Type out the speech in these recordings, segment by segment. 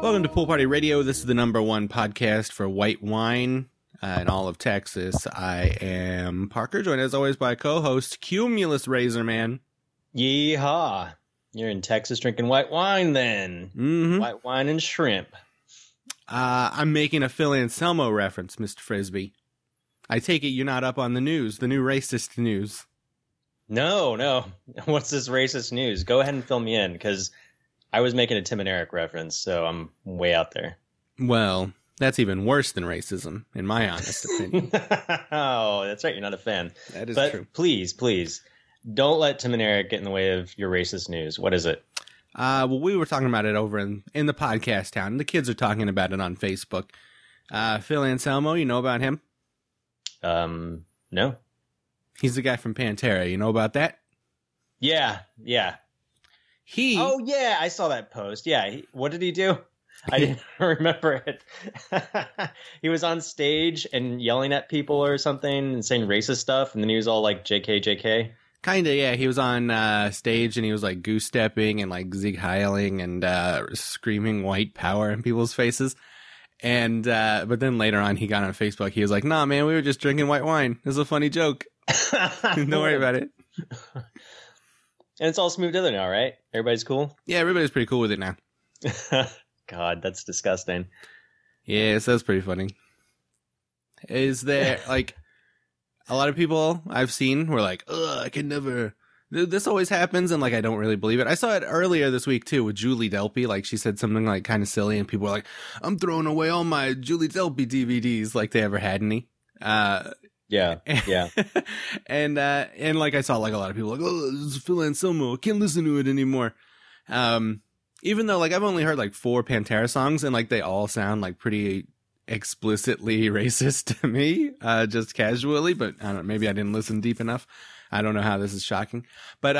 Welcome to Pool Party Radio. This is the #1 podcast for white wine in all of Texas. I am Parker, joined as always by co-host Cumulus Razorman. Yeehaw. You're in Texas drinking white wine then. Mm-hmm. White wine and shrimp. I'm making a Phil Anselmo reference, Mr. Frisbee. I take it you're not up on the news, the new racist news. No. What's this racist news? Go ahead and fill me in, because I was making a Tim and Eric reference, so I'm way out there. Well, that's even worse than racism, in my honest opinion. Oh, that's right. You're not a fan. That is but true. Please, don't let Tim and Eric get in the way of your racist news. What is it? Well, we were talking about it over in the podcast town. The kids are talking about it on Facebook. Phil Anselmo, you know about him? No. He's the guy from Pantera. You know about that? Yeah. Oh, yeah, I saw that post. Yeah, what did he do? I didn't remember it. He was on stage and yelling at people or something and saying racist stuff, and then he was all like, JK. Kinda, yeah. He was on stage and he was like goose-stepping and like Zeke Heiling and screaming white power in people's faces. And but then later on he got on Facebook. He was like, nah, man, we were just drinking white wine. It was a funny joke. Don't worry about it. And it's all smoothed over now, right? Everybody's cool? Yeah, everybody's pretty cool with it now. God, that's disgusting. Yeah, so that's pretty funny. Is there, like, a lot of people I've seen were like, ugh, I can never... This always happens, and, like, I don't really believe it. I saw it earlier this week, too, with Julie Delpy. Like, she said something, like, kind of silly, and people were like, I'm throwing away all my Julie Delpy DVDs, like they ever had any. Yeah. And like I saw like a lot of people like, oh, this is Phil Anselmo, I can't listen to it anymore. Even though like I've only heard like 4 Pantera songs and like they all sound like pretty explicitly racist to me, just casually, but I don't know, maybe I didn't listen deep enough. I don't know how this is shocking. But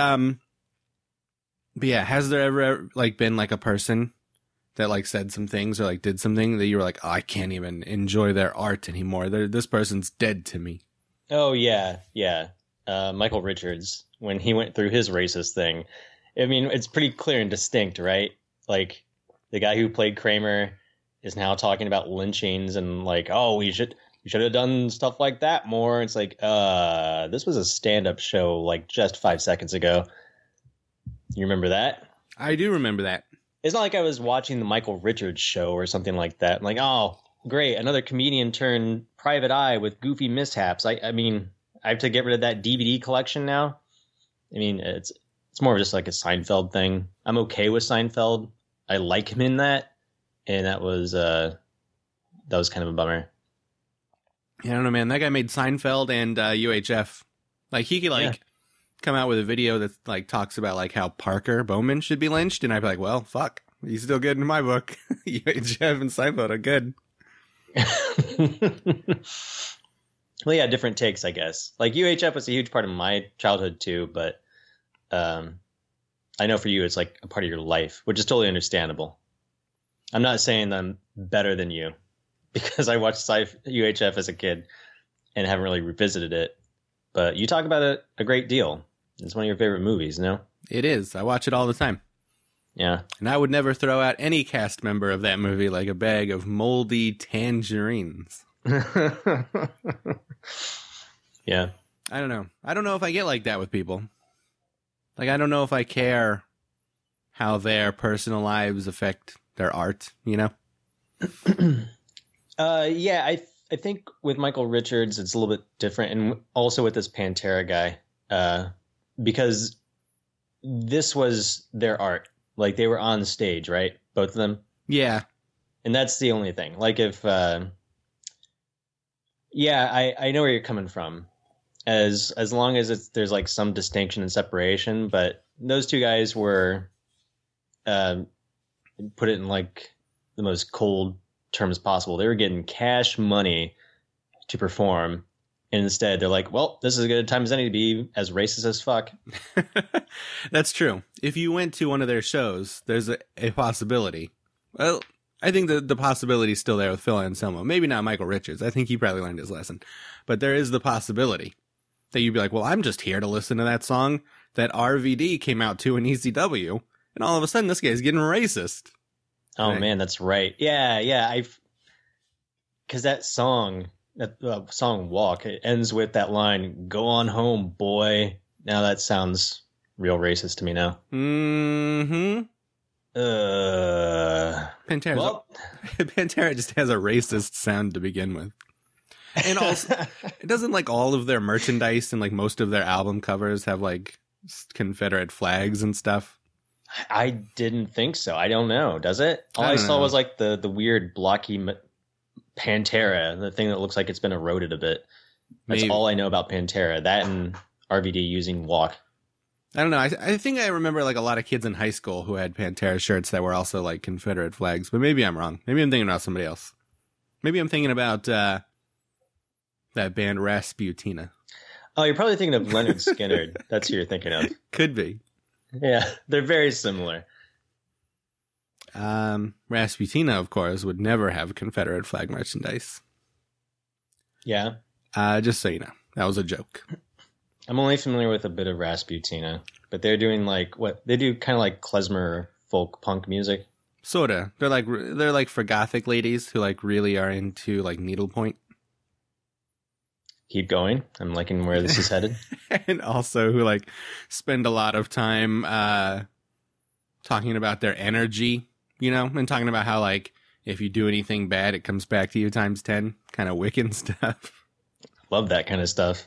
yeah, has there ever like been like a person that like said some things or like did something that you were like, oh, I can't even enjoy their art anymore. This person's dead to me. Oh, yeah. Michael Richards, when he went through his racist thing, I mean, it's pretty clear and distinct, right? Like, the guy who played Kramer is now talking about lynchings and like, oh, we should have done stuff like that more. It's like, this was a stand-up show like just 5 seconds ago. You remember that? I do remember that. It's not like I was watching the Michael Richards show or something like that. I'm like, oh, great, another comedian turned private eye with goofy mishaps. I mean, I have to get rid of that DVD collection now. I mean, it's more of just like a Seinfeld thing. I'm okay with Seinfeld. I like him in that, and that was kind of a bummer. Yeah, I don't know, man. That guy made Seinfeld and UHF. Like he could come out with a video that like talks about like how Parker Bowman should be lynched, and I'd be like, well, fuck, he's still good in my book. UHF and Seinfeld are good. Well, yeah, different takes, I guess. Like UHF was a huge part of my childhood too, but I know for you it's like a part of your life, which is totally understandable. I'm not saying that I'm better than you because I watched UHF as a kid and haven't really revisited it, but you talk about it a great deal. It's one of your favorite movies, no? It is. I watch it all the time. Yeah. And I would never throw out any cast member of that movie like a bag of moldy tangerines. Yeah. I don't know. I don't know if I get like that with people. Like, I don't know if I care how their personal lives affect their art, you know? Yeah, I think with Michael Richards, it's a little bit different. And also with this Pantera guy, because this was their art. Like, they were on stage, right? Both of them? Yeah. And that's the only thing. Like, if... I know where you're coming from. As long as there's, like, some distinction and separation. But those two guys were... put it in, like, the most cold terms possible. They were getting cash money to perform. And instead, they're like, well, this is as good a time as any to be as racist as fuck. That's true. If you went to one of their shows, there's a possibility. Well, I think the possibility is still there with Phil Anselmo. Maybe not Michael Richards. I think he probably learned his lesson. But there is the possibility that you'd be like, well, I'm just here to listen to that song that RVD came out to in ECW. And all of a sudden, this guy's getting racist. Oh Right. man, that's right. Yeah, yeah. Because that song, song "Walk," it ends with that line, "Go on home, boy." Now that sounds real racist to me now. Mm-hmm. Pantera's Well, Pantera just has a racist sound to begin with. And also, it doesn't like all of their merchandise and like most of their album covers have like Confederate flags and stuff. I didn't think so. I don't know. Does it? All I I don't saw know. was like the weird blocky Pantera, the thing that looks like it's been eroded a bit. That's Maybe. all I know about Pantera. That and RVD using "Walk." I don't know. I think I remember like a lot of kids in high school who had Pantera shirts that were also like Confederate flags, but maybe I'm wrong. Maybe I'm thinking about somebody else. Maybe I'm thinking about that band Rasputina. Oh, you're probably thinking of Leonard Skinner. That's who you're thinking of. Could be. Yeah, they're very similar. Rasputina, of course, would never have Confederate flag merchandise. Yeah, Just so you know, that was a joke. I'm only familiar with a bit of Rasputina, but they're doing like what they do, kind of like klezmer folk punk music. Sorta. They're like for gothic ladies who like really are into like needlepoint, Keep going. I'm liking where this is headed. and also who like spend a lot of time talking about their energy, you know, and talking about how like if you do anything bad, it comes back to you times 10, kind of Wiccan stuff. Love that kind of stuff.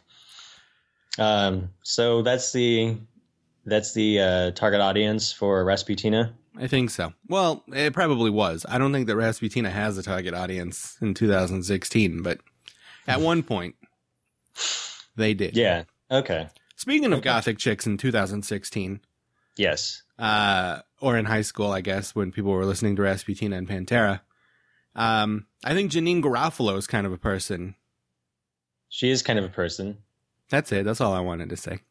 So that's the target audience for Rasputina. I think so. Well, it probably was. I don't think that Rasputina has a target audience in 2016, but at one point they did. Yeah. Okay. Speaking of Okay. gothic chicks in 2016, Yes. or in high school, I guess, when people were listening to Rasputina and Pantera, I think Janine Garofalo is kind of a person. She is kind of a person. That's it. That's all I wanted to say.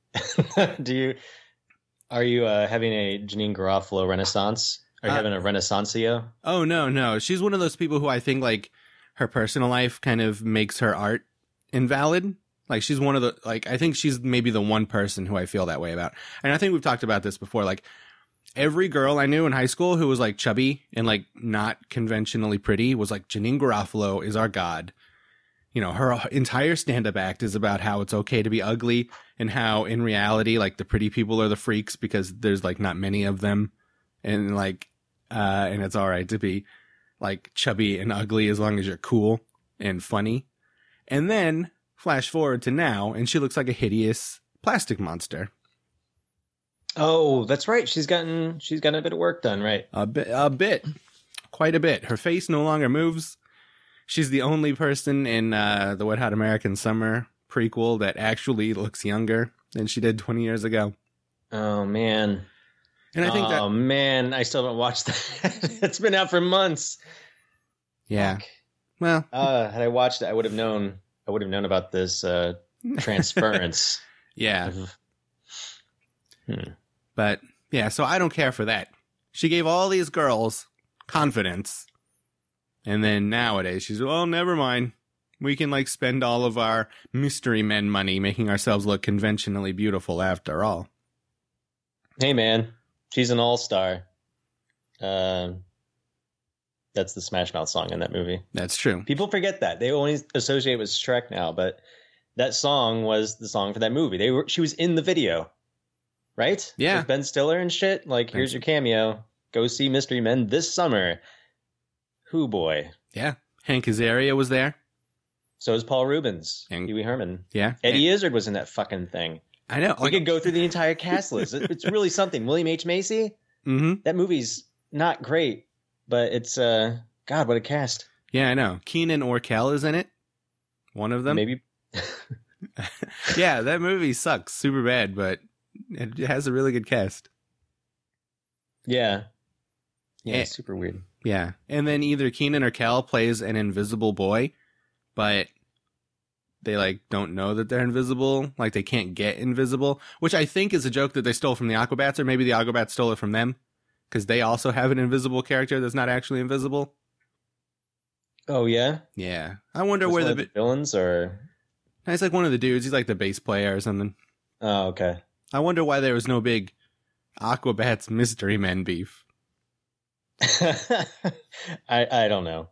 Are you having a Janine Garofalo renaissance? Are you having a renaissanceo? Oh, no. She's one of those people who I think, like, her personal life kind of makes her art invalid. Like, she's one of the, like, I think she's maybe the one person who I feel that way about. And I think we've talked about this before. Like, every girl I knew in high school who was, like, chubby and, like, not conventionally pretty was like, Janine Garofalo is our god. You know, her entire stand-up act is about how it's okay to be ugly and how, in reality, like, the pretty people are the freaks because there's, like, not many of them. And, like, and it's all right to be, like, chubby and ugly as long as you're cool and funny. And then, flash forward to now, and she looks like a hideous plastic monster. Oh, that's right. She's gotten a bit of work done, right? A bit. Quite a bit. Her face no longer moves. She's the only person in the Wet Hot American Summer prequel that actually looks younger than she did 20 years ago. Oh man. And I think oh man, I still haven't watched that. It's been out for months. yeah. Fuck. Well, Had I watched it, I would have known about this transference. yeah. Hmm. But yeah, so I don't care for that. She gave all these girls confidence. And then nowadays she's, well, never mind. We can like spend all of our mystery men money making ourselves look conventionally beautiful after all. Hey man, she's an all-star. That's the Smash Mouth song in that movie. That's true. People forget that. They only associate it with Shrek now, but that song was the song for that movie. She was in the video. Right? Yeah. With Ben Stiller and shit. Like, here's your cameo. Go see Mystery Men this summer. Hoo boy. Yeah. Hank Azaria was there. So is Paul Rubens. And- Huey Herman. Yeah. Eddie Izzard was in that fucking thing. I know. We could go through the entire cast list. It's really something. William H. Macy? Mm-hmm. That movie's not great, but it's, God, what a cast. Yeah, I know. Keenan Orkel is in it. One of them. Maybe. Yeah, that movie sucks super bad, but it has a really good cast. Yeah. Yeah, Eh. it's super weird. Yeah. And then either Keenan or Kel plays an invisible boy, but they like don't know that they're invisible. Like they can't get invisible, which I think is a joke that they stole from the Aquabats, or maybe the Aquabats stole it from them because they also have an invisible character that's not actually invisible. Oh, yeah? Yeah. I wonder Was where one the of the villains or... he's like one of the dudes. He's like the bass player or something. Oh, okay. I wonder why there was no big Aquabats Mystery Men beef. I don't know.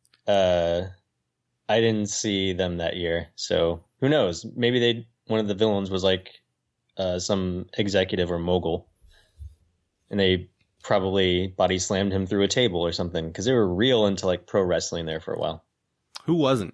I didn't see them that year, so who knows? Maybe one of the villains was like some executive or mogul, and they probably body slammed him through a table or something because they were real into like pro wrestling there for a while. Who wasn't?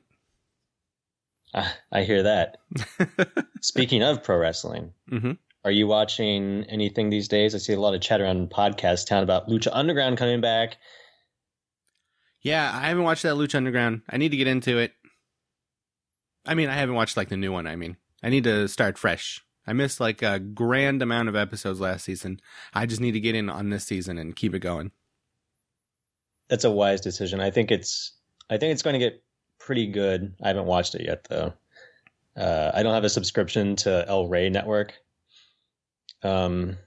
I hear that. Speaking of pro wrestling, are you watching anything these days? I see a lot of chatter on Podcast Town about Lucha Underground coming back. Yeah, I haven't watched that Lucha Underground. I need to get into it. I mean, I haven't watched like the new one. I mean, I need to start fresh. I missed like a grand amount of episodes last season. I just need to get in on this season and keep it going. That's a wise decision. I think it's going to get pretty good. I haven't watched it yet though. I don't have a subscription to El Rey Network. And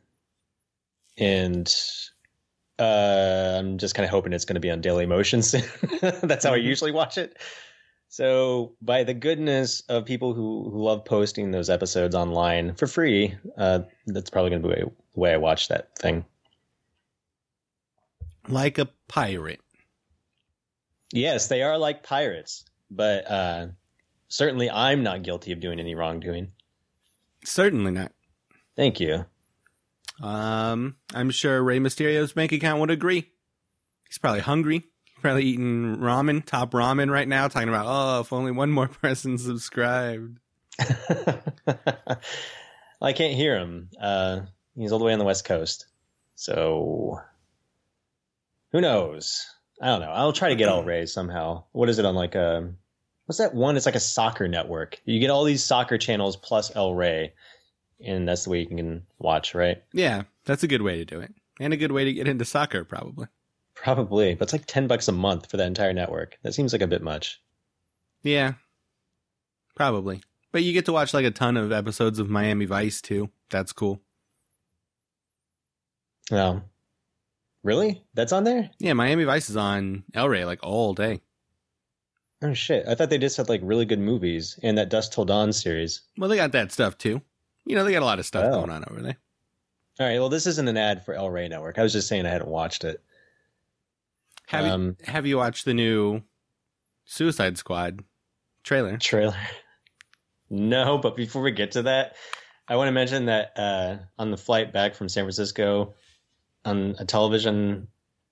I'm just kind of hoping it's going to be on Daily Motion soon. That's how I usually watch it. So by the goodness of people who love posting those episodes online for free, that's probably going to be the way I watch that thing. Like a pirate. Yes, they are like pirates, but certainly I'm not guilty of doing any wrongdoing. Certainly not. Thank you. I'm sure Rey Mysterio's bank account would agree. He's probably hungry. He's probably eating ramen, top ramen right now, talking about, oh, if only one more person subscribed. I can't hear him. He's all the way on the West Coast. So who knows? I don't know. I'll try to get El Rey somehow. What is it on like what's that one? It's like a soccer network. You get all these soccer channels plus El Rey. And that's the way you can watch, right? Yeah, that's a good way to do it. And a good way to get into soccer, probably. Probably. But it's like $10 a month for that entire network. That seems like a bit much. Yeah, probably. But you get to watch like a ton of episodes of Miami Vice, too. That's cool. Oh. Really? That's on there? Yeah, Miami Vice is on El Rey like all day. Oh, shit. I thought they just had like really good movies and that Dusk Till Dawn series. Well, they got that stuff, too. You know, they got a lot of stuff going on over there. All right. Well, this isn't an ad for El Rey Network. I was just saying I hadn't watched it. Have you watched the new Suicide Squad trailer? No, but before we get to that, I want to mention that on the flight back from San Francisco on a television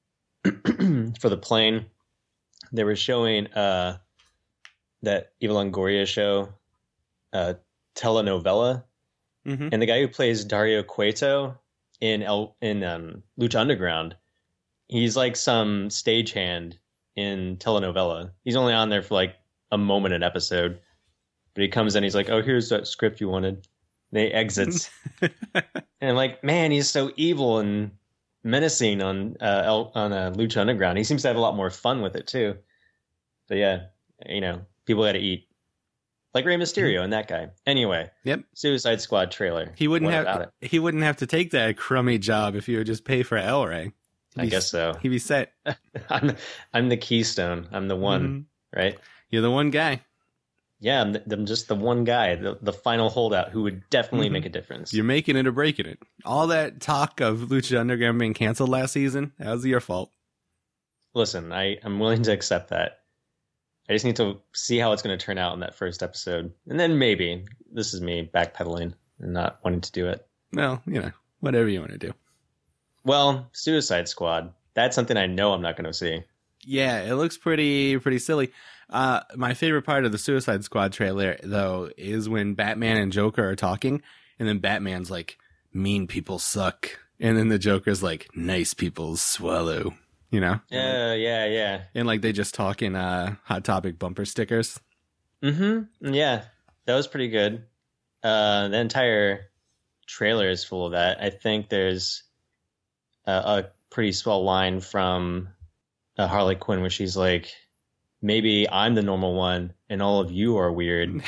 for the plane, they were showing that Eva Longoria show, telenovela. Mm-hmm. And the guy who plays Dario Cueto in Lucha Underground, he's like some stagehand in telenovela. He's only on there for like a moment an episode, but he comes in, he's like, "Oh, here's that script you wanted." And he exits, and I'm like, man, he's so evil and menacing on Lucha Underground. He seems to have a lot more fun with it too. But yeah, you know, people got to eat. Like Rey Mysterio and that guy. Anyway, yep. Suicide Squad trailer. He wouldn't have to take that crummy job if you would just pay for El Rey. I guess so. He'd be set. I'm the keystone. I'm the one, right? You're the one guy. Yeah, I'm just the one guy, the final holdout who would definitely make a difference. You're making it or breaking it. All that talk of Lucha Underground being canceled last season, that was your fault. Listen, I'm willing to accept that. I just need to see how it's going to turn out in that first episode. And then maybe, this is me backpedaling and not wanting to do it. Well, you know, whatever you want to do. Well, Suicide Squad. That's something I know I'm not going to see. Yeah, it looks pretty silly. My favorite part of the Suicide Squad trailer, though, is when Batman and Joker are talking, and then Batman's like, "Mean people suck," and then the Joker's like, "Nice people swallow." You know? Yeah. And like they just talk in Hot Topic bumper stickers. Mm-hmm. Yeah, that was pretty good. The entire trailer is full of that. I think there's a pretty swell line from Harley Quinn where she's like, "Maybe I'm the normal one and all of you are weird."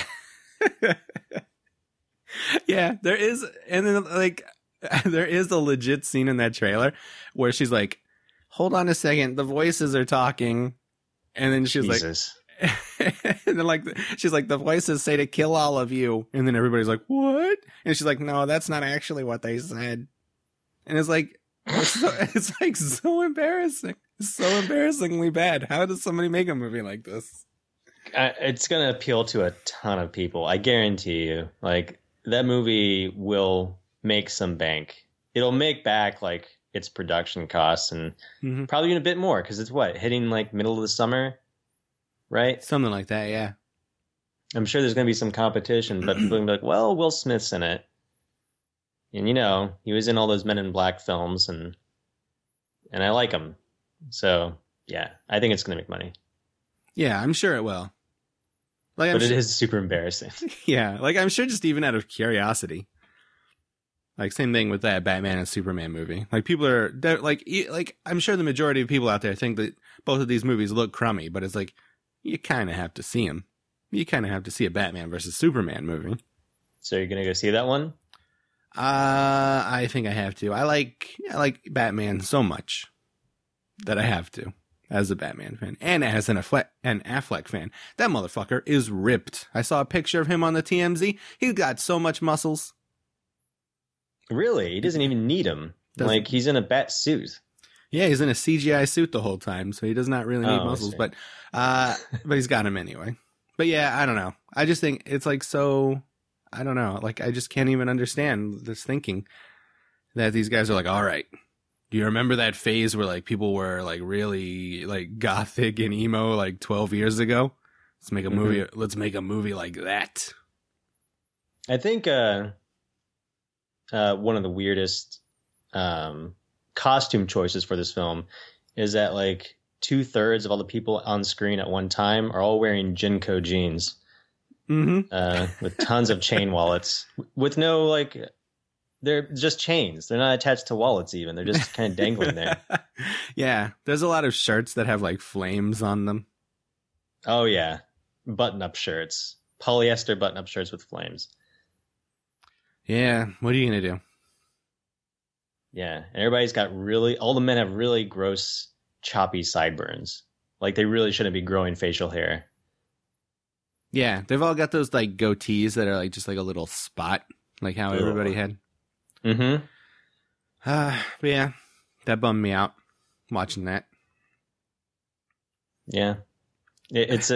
Yeah, there is. And then like there is a legit scene in that trailer where she's like, "Hold on a second, the voices are talking," and then she's Jesus. like, and then like she's like, "The voices say to kill all of you," and then everybody's like, "What?" And she's like, "No, that's not actually what they said." And it's like, It's like so embarrassing. It's so embarrassingly bad. How does somebody make a movie like this? It's going to appeal to a ton of people. I guarantee you. Like, that movie will make some bank. It'll make back like its production costs and probably even a bit more because it's hitting like middle of the summer, right? Something like that, yeah. I'm sure there's going to be some competition, but people are going to be like, well, Will Smith's in it. And, he was in all those Men in Black films, and I like him. So, yeah, I think it's going to make money. Yeah, I'm sure it will. But it is super embarrassing. Yeah, like I'm sure just even out of curiosity. Like, same thing with that Batman and Superman movie. Like, people are, like, I'm sure the majority of people out there think that both of these movies look crummy, but it's like, you kind of have to see them. You kind of have to see a Batman versus Superman movie. So you're going to go see that one? I think I have to. I like Batman so much that I have to, as a Batman fan. And as an Affleck fan. That motherfucker is ripped. I saw a picture of him on the TMZ. He's got so much muscles. Really? He doesn't even need them. Like, he's in a bat suit. Yeah, he's in a CGI suit the whole time, so he does not really need muscles. But he's got them anyway. But yeah, I don't know. I just think it's like so, I don't know. Like, I just can't even understand this thinking that these guys are like, all right, do you remember that phase where like people were like really like gothic and emo like 12 years ago? Let's make a movie. Let's make a movie like that. I think one of the weirdest costume choices for this film is that like 2/3 of all the people on screen at one time are all wearing Jinko jeans with tons of chain wallets with no like, they're just chains. They're not attached to wallets even. They're just kind of dangling there. Yeah. There's a lot of shirts that have like flames on them. Oh yeah. Button-up shirts. Polyester button-up shirts with flames. Yeah. What are you going to do? Yeah. And everybody's got all the men have really gross, choppy sideburns. Like, they really shouldn't be growing facial hair. Yeah. They've all got those like goatees that are like just like a little spot, like how everybody had. Mm-hmm. But yeah, that bummed me out watching that. Yeah. It is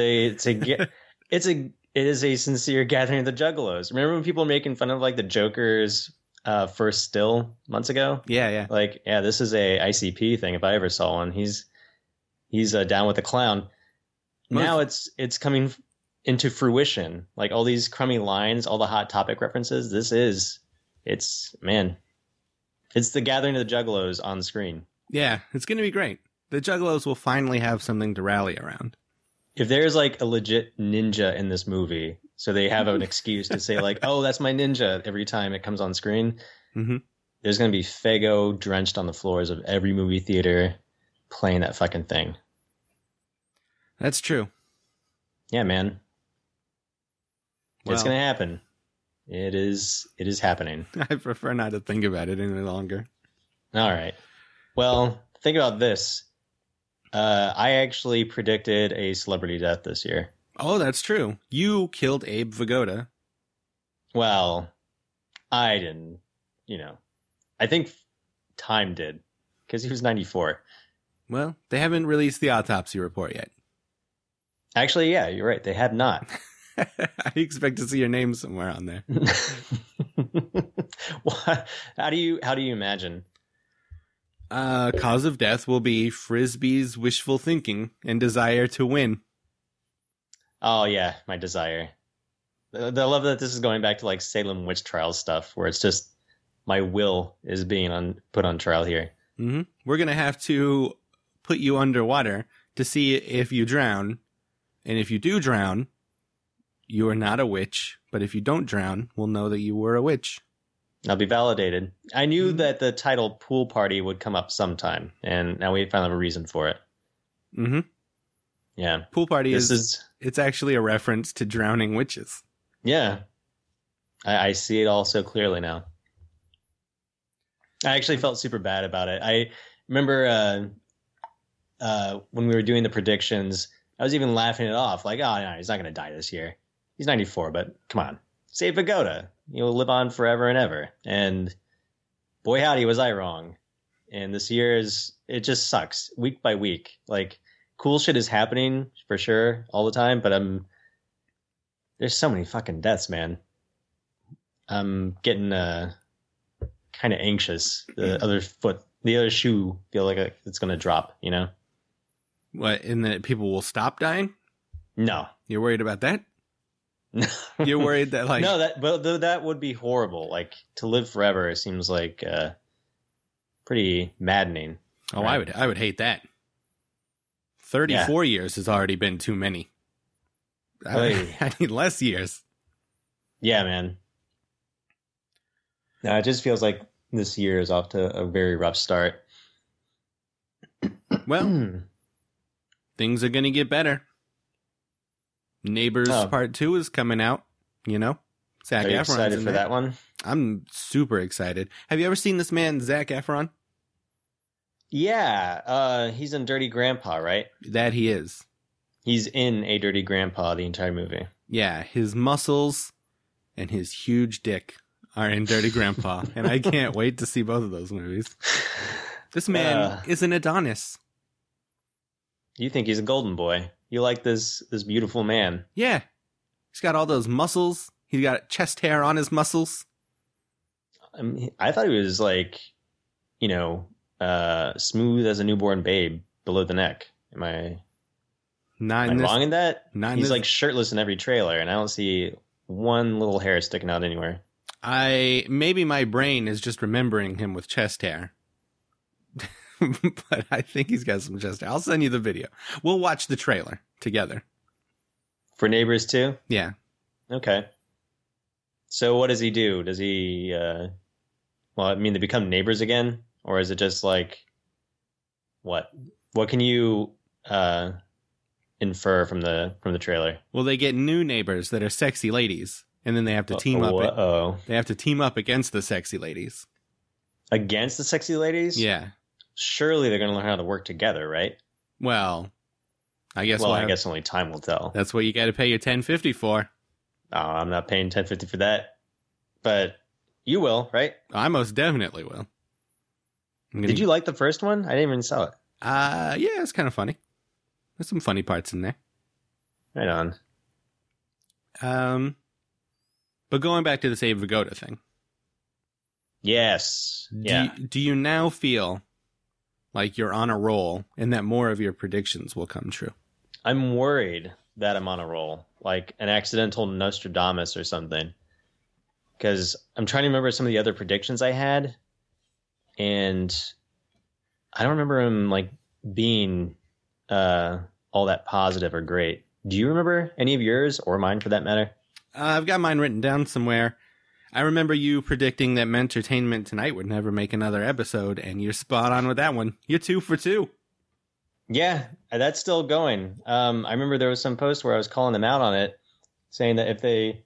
a sincere gathering of the Juggalos. Remember when people were making fun of like the Joker's first still months ago? Yeah. Like, yeah, this is a ICP thing. If I ever saw one, he's down with the clown. Now it's coming into fruition. Like all these crummy lines, all the Hot Topic references. It's the gathering of the Juggalos on the screen. Yeah, it's going to be great. The Juggalos will finally have something to rally around. If there's like a legit ninja in this movie, so they have an excuse to say like, oh, that's my ninja every time it comes on screen, there's going to be Faygo drenched on the floors of every movie theater playing that fucking thing. That's true. Yeah, man. Well, it's going to happen. It is happening. I prefer not to think about it any longer. All right. Well, think about this. I actually predicted a celebrity death this year. Oh, that's true. You killed Abe Vigoda. Well, I didn't. I think Time did, because he was 94. Well, they haven't released the autopsy report yet. Actually, yeah, you're right. They have not. I expect to see your name somewhere on there. How do you imagine? Cause of death will be Frisbee's wishful thinking and desire to win. Oh yeah, my desire. I love that this is going back to like Salem witch trial stuff, where it's just my will is being put on trial here. Mm-hmm. We're gonna have to put you underwater to see if you drown, and if you do drown, you are not a witch. But if you don't drown, we'll know that you were a witch. I'll be validated. I knew that the title Pool Party would come up sometime, and now we finally have a reason for it. Mm-hmm. Yeah. Pool Party it's actually a reference to drowning witches. Yeah. I see it all so clearly now. I actually felt super bad about it. I remember when we were doing the predictions, I was even laughing it off. Like, oh, no, he's not going to die this year. He's 94, but come on. Save Vigoda. He'll live on forever and ever. And boy, howdy, was I wrong. and this year it just sucks week by week. Like, cool shit is happening for sure all the time, but there's so many fucking deaths, man. I'm getting kind of anxious. The other shoe feel like it's gonna drop, you know? What, and that people will stop dying? No. You're worried about that? You're worried that, like... No, that would be horrible. Like, to live forever seems like pretty maddening. Oh, right? I would hate that. 34 years has already been too many. I need less years. Yeah, man. No, it just feels like this year is off to a very rough start. Well, things are going to get better. Neighbors Part 2 is coming out, you know? Zac Are you Efron's excited in for there. that one? I'm super excited. Have you ever seen this man, Zac Efron? Yeah, he's in Dirty Grandpa, right? That he is. He's in A Dirty Grandpa the entire movie. Yeah, his muscles and his huge dick are in Dirty Grandpa, and I can't wait to see both of those movies. This man is an Adonis. You think he's a golden boy. You like this beautiful man. Yeah. He's got all those muscles. He's got chest hair on his muscles. I thought he was like, you know, smooth as a newborn babe below the neck. Am I wrong in that? He's like shirtless in every trailer, and I don't see one little hair sticking out anywhere. Maybe my brain is just remembering him with chest hair. But I think he's got some chest hair. I'll send you the video. We'll watch the trailer together. For Neighbors 2? Yeah. Okay. So what does he do? Does he, they become neighbors again? Or is it just like, what? What can you infer from the trailer? Well, they get new neighbors that are sexy ladies, and then they have to team up. They have to team up against the sexy ladies. Against the sexy ladies? Yeah. Surely they're going to learn how to work together, right? Well, I guess. Well, I guess only time will tell. That's what you got to pay your $10.50 for. Oh, I'm not paying $10.50 for that, but you will, right? I most definitely will. Did you like the first one? I didn't even saw it. Yeah, it's kind of funny. There's some funny parts in there. Right on. But going back to this Abe Vigoda thing. Yes. Yeah. Do you now feel like you're on a roll and that more of your predictions will come true? I'm worried that I'm on a roll, like an accidental Nostradamus or something. Because I'm trying to remember some of the other predictions I had, and I don't remember them like being all that positive or great. Do you remember any of yours or mine for that matter? I've got mine written down somewhere. I remember you predicting that Mentertainment Tonight would never make another episode, and you're spot on with that one. You're 2 for 2. Yeah, that's still going. I remember there was some post where I was calling them out on it, saying that if they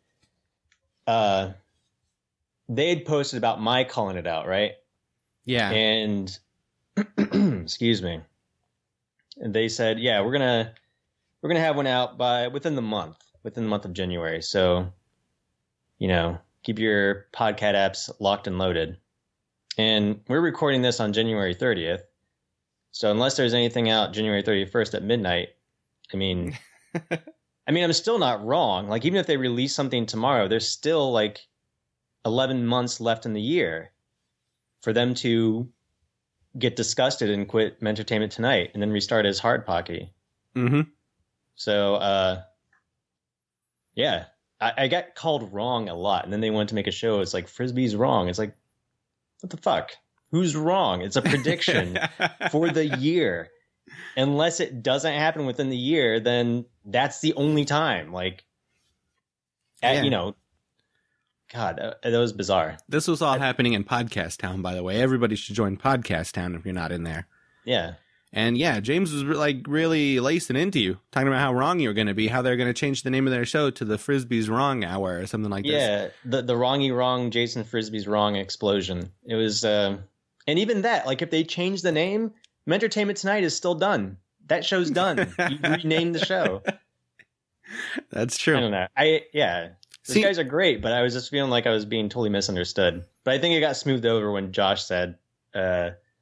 had posted about my calling it out, right? Yeah. And excuse me. And they said, yeah, we're gonna have one out within the month of January. So, you know, keep your podcast apps locked and loaded. And we're recording this on January 30th. So unless there's anything out January 31st at midnight, I mean, I'm still not wrong. Like, even if they release something tomorrow, there's still like 11 months left in the year for them to get disgusted and quit Entertainment Tonight and then restart as Hard Pocky. Mm-hmm. So, yeah, I got called wrong a lot. And then they wanted to make a show. It's like, Frisbee's wrong. It's like, what the fuck? Who's wrong? It's a prediction for the year. Unless it doesn't happen within the year, then that's the only time. Like, you know, God, that was bizarre. This was all happening in Podcast Town, by the way. Everybody should join Podcast Town if you're not in there. Yeah. And yeah, James was like really lacing into you, talking about how wrong you were going to be, how they're going to change the name of their show to the Frisbee's Wrong Hour or something like this. Yeah, the wrongy wrong Jason Frisbee's Wrong explosion. It was, and even that, like if they change the name, Entertainment Tonight is still done. That show's done. You renamed the show. That's true. I don't know. These guys are great, but I was just feeling like I was being totally misunderstood. But I think it got smoothed over when Josh said,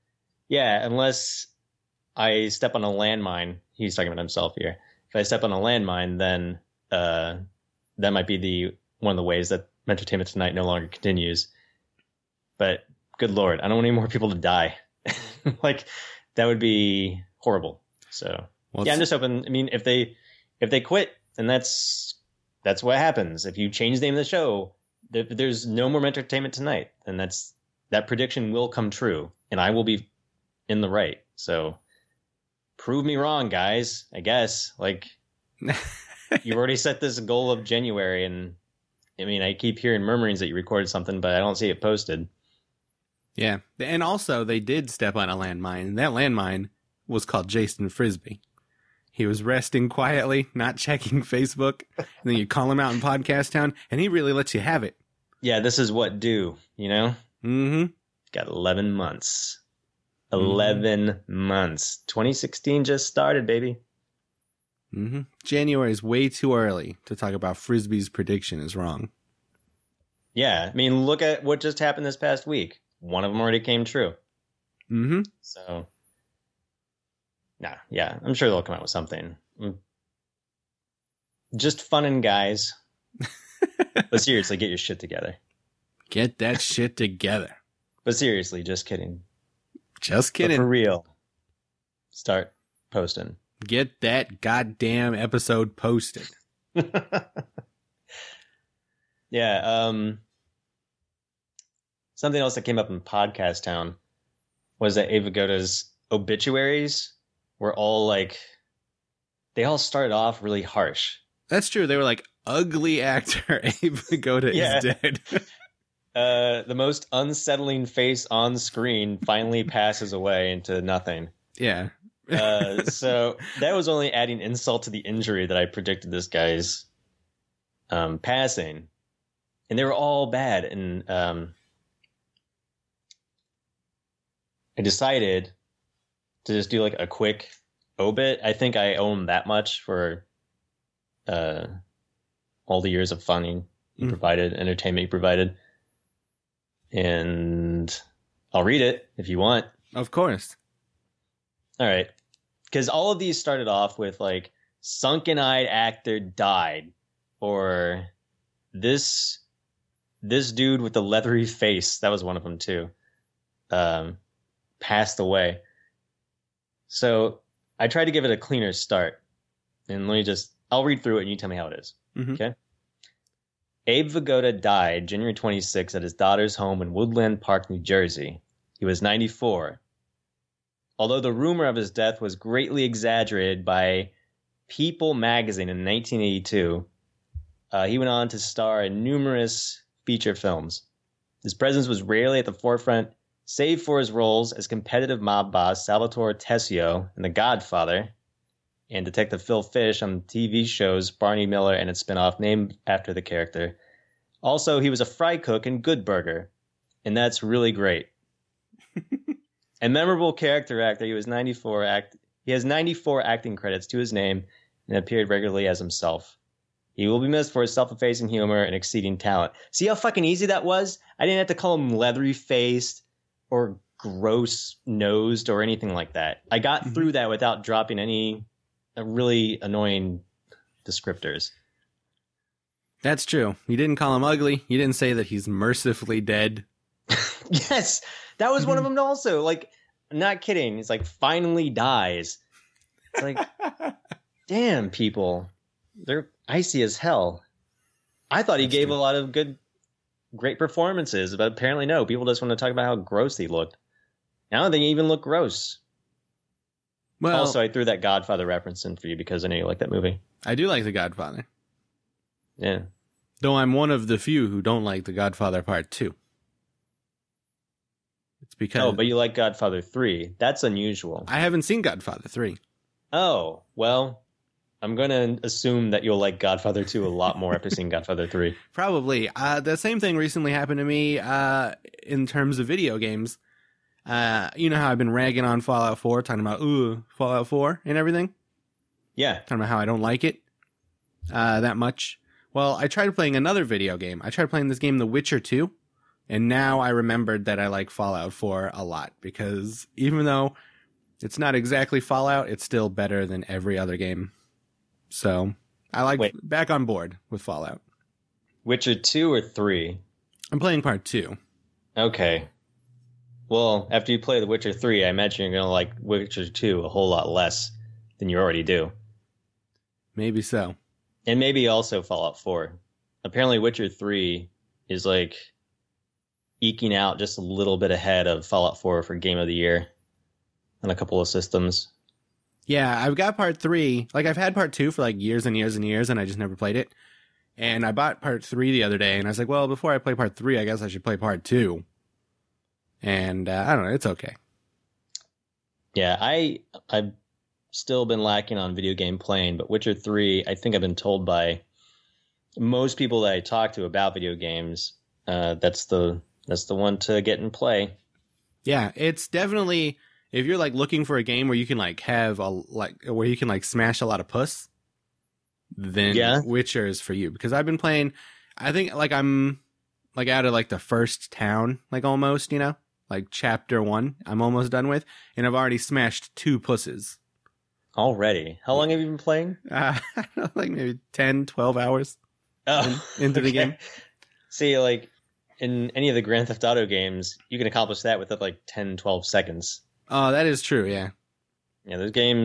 Yeah, unless I step on a landmine. He's talking about himself here. If I step on a landmine, then that might be the one of the ways that Entertainment Tonight no longer continues. But good Lord, I don't want any more people to die. Like, that would be horrible. So Well, yeah, I'm just hoping. I mean, if they quit, then that's what happens. If you change the name of the show, if there's no more Entertainment Tonight, then that prediction will come true, and I will be in the right. So prove me wrong, guys. I guess, like, you've already set this goal of January, and I mean, I keep hearing murmurings that you recorded something, but I don't see it posted. Yeah, and also they did step on a landmine, and that landmine was called Jason Frisbee. He was resting quietly, not checking Facebook, and then you call him out in Podcast Town, and he really lets you have it. Yeah, this is what do, you know? Mm-hmm. Got 11 months. 11 months. 2016 just started, baby. Mm-hmm. January is way too early to talk about Frisbee's prediction is wrong. Yeah, I mean, look at what just happened this past week. One of them already came true. Mm-hmm. So, nah, yeah, I'm sure they'll come out with something. Just funnin', guys. But seriously, get your shit together. Get that shit together. But seriously, just kidding. Just kidding. But for real, start posting. Get that goddamn episode posted. Yeah, something else that came up in Podcast Town was that Abe Vigoda's obituaries were all like, they all started off really harsh. That's true. They were like, ugly actor Abe Vigoda is dead. The most unsettling face on screen finally passes away into nothing. Yeah. So that was only adding insult to the injury that I predicted this guy's passing. And they were all bad. And I decided to just do like a quick obit. I think I owe him that much for all the years of fun he provided, entertainment he provided. And I'll read it if you want. Of course. All right. Because all of these started off with like, sunken-eyed actor died, or this dude with the leathery face, that was one of them too, passed away. So I tried to give it a cleaner start. And I'll read through it and you tell me how it is. Mm-hmm. Okay? Abe Vigoda died January 26 at his daughter's home in Woodland Park, New Jersey. He was 94. Although the rumor of his death was greatly exaggerated by People magazine in 1982, he went on to star in numerous feature films. His presence was rarely at the forefront, save for his roles as competitive mob boss Salvatore Tessio in The Godfather and Detective Phil Fish on TV shows Barney Miller and its spinoff named after the character. Also, he was a fry cook in Good Burger, and that's really great. A memorable character actor, he has 94 acting credits to his name and appeared regularly as himself. He will be missed for his self-effacing humor and exceeding talent. See how fucking easy that was? I didn't have to call him leathery-faced or gross-nosed or anything like that. I got through that without dropping any really annoying descriptors. That's true. You didn't call him ugly. You didn't say that he's mercifully dead. Yes, that was one of them also. Like, I'm not kidding. It's like, finally dies. It's like, damn, people. They're icy as hell. I thought he gave a lot of great performances, but apparently no. People just want to talk about how gross he looked. I don't think he even looked gross. Well, also, I threw that Godfather reference in for you because I know you like that movie. I do like The Godfather. Yeah. Though I'm one of the few who don't like The Godfather Part 2. It's because... Oh, but you like Godfather 3. That's unusual. I haven't seen Godfather 3. Oh, well, I'm going to assume that you'll like Godfather 2 a lot more after seeing Godfather 3. Probably. The same thing recently happened to me in terms of video games. You know how I've been ragging on Fallout 4, talking about, Fallout 4 and everything? Yeah. Talking about how I don't like it that much. Well, I tried playing another video game. I tried playing this game, The Witcher 2, And now I remembered that I like Fallout 4 a lot, because even though it's not exactly Fallout, it's still better than every other game. So I like back on board with Fallout. Witcher 2 or 3? I'm playing part 2. Okay. Well, after you play The Witcher 3, I imagine you're going to like Witcher 2 a whole lot less than you already do. Maybe so. And maybe also Fallout 4. Apparently Witcher 3 is like eking out just a little bit ahead of Fallout 4 for Game of the Year on a couple of systems. Yeah, I've got part 3. Like, I've had part 2 for like years and years and years, and I just never played it. And I bought part 3 the other day, and I was like, well, before I play part 3, I guess I should play part 2. And I don't know, it's okay. Yeah, I've still been lacking on video game playing, but Witcher 3, I think I've been told by most people that I talk to about video games, that's the one to get and play. Yeah, it's definitely, if you're like looking for a game where you can like have where you can like smash a lot of puss, then Witcher is for you. Because I've been playing, I think like I'm like out of like the first town, like almost, you know, like chapter 1, I'm almost done with, and I've already smashed 2 pusses. Already? How long have you been playing? I don't know, like maybe 10, 12 hours into the game. See, like in any of the Grand Theft Auto games, you can accomplish that within like 10, 12 seconds. Oh, that is true, yeah. Yeah,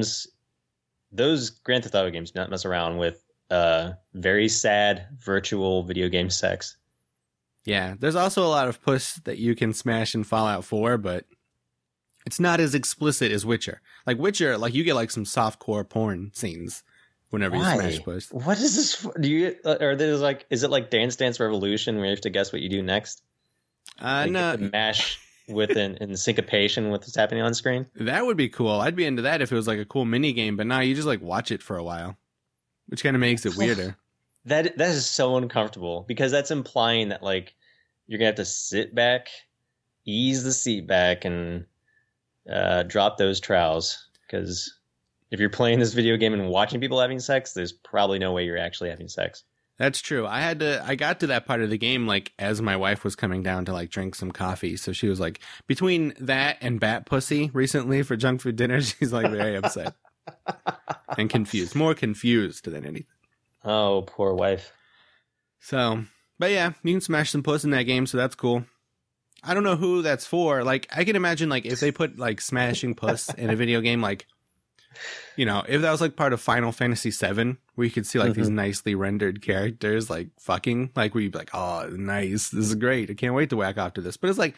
those Grand Theft Auto games do not mess around with very sad virtual video game sex. Yeah, there's also a lot of puss that you can smash in Fallout 4, but it's not as explicit as Witcher. Like Witcher, like you get like some softcore porn scenes whenever you smash puss. What is this? Do you or there's like, is it like Dance Dance Revolution where you have to guess what you do next? Like No, mash with in syncopation with what's happening on screen. That would be cool. I'd be into that if it was like a cool mini game. But now you just like watch it for a while, which kind of makes it weirder. That is so uncomfortable, because that's implying that like you're gonna have to sit back, ease the seat back, and drop those trowels. Because if you're playing this video game and watching people having sex, there's probably no way you're actually having sex. That's true. I got to that part of the game like as my wife was coming down to like drink some coffee. So she was like, between that and bat pussy recently for junk food dinner, she's like very upset and confused, more confused than anything. Oh, poor wife. So, but yeah, you can smash some puss in that game, so that's cool. I don't know who that's for. Like, I can imagine, like, if they put, like, smashing puss in a video game, like, you know, if that was, like, part of Final Fantasy VII, where you could see, like, these nicely rendered characters, like, fucking, like, where you'd be like, oh, nice, this is great, I can't wait to whack off to this. But it's like,